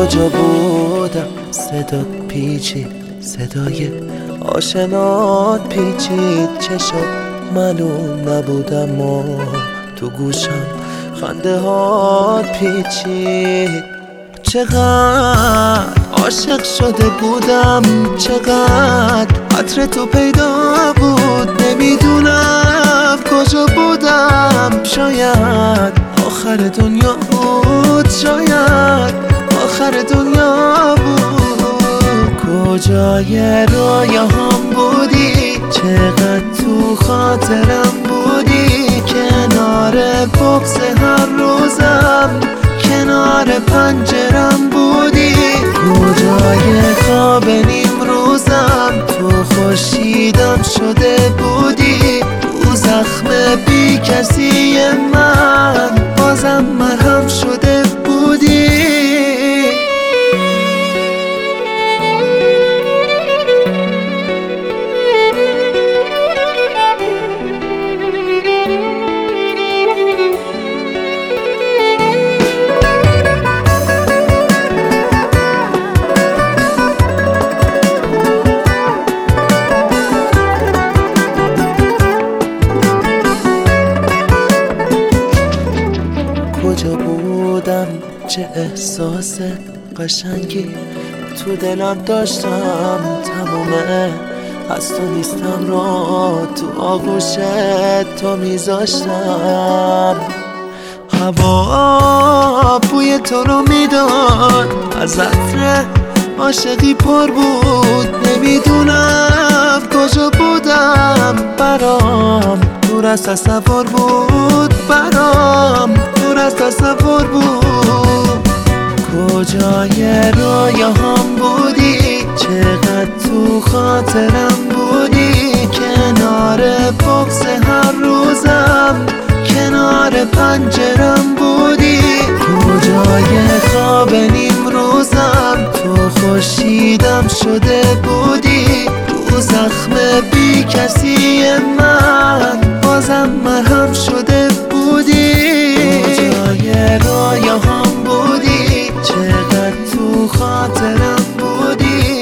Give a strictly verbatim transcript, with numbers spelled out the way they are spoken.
کجا بودم صدات پیچید، صدای آشنات پیچید، چشات معلوم نبودم ما تو گوشم خنده هات پیچید. چقدر عاشق شده بودم، چقدر عطر تو پیدا بود، نمیدونم کجا بودم. شاید آخر دنیا بود، شاید آخر دنیا بود. کجای رویاهام بودی، چقدر تو خاطرم بودی، کنار بغض هر روزم، کنار پنجرم بودی. کجای خواب نیم روزم، تو خورشیدم شده بودی. تو زخم بی کسی من بازم مرهم شده بودی. کجا بودم، چه احساس قشنگی تو دلم داشتم، تمومه از تو نیستم را تو آغوشت تو میذاشتم. هوا بوی تو رو میداد، از عطر عاشقی پر بود، نمیدونم کجا بودم. برام دور از تصور بود، برام دور از تصور بود. کجای رویاهام بودی، چقدر تو خاطرم بودی، کنار بغض هر روزم، کنار پنجرم بودی. کجای خواب نیم روزم، تو خورشیدم شده بودی. تو زخم بی کسی من بازم مرهم شده بودی. کجای رویاهام بودی، چقدر تو خاطرم بودی،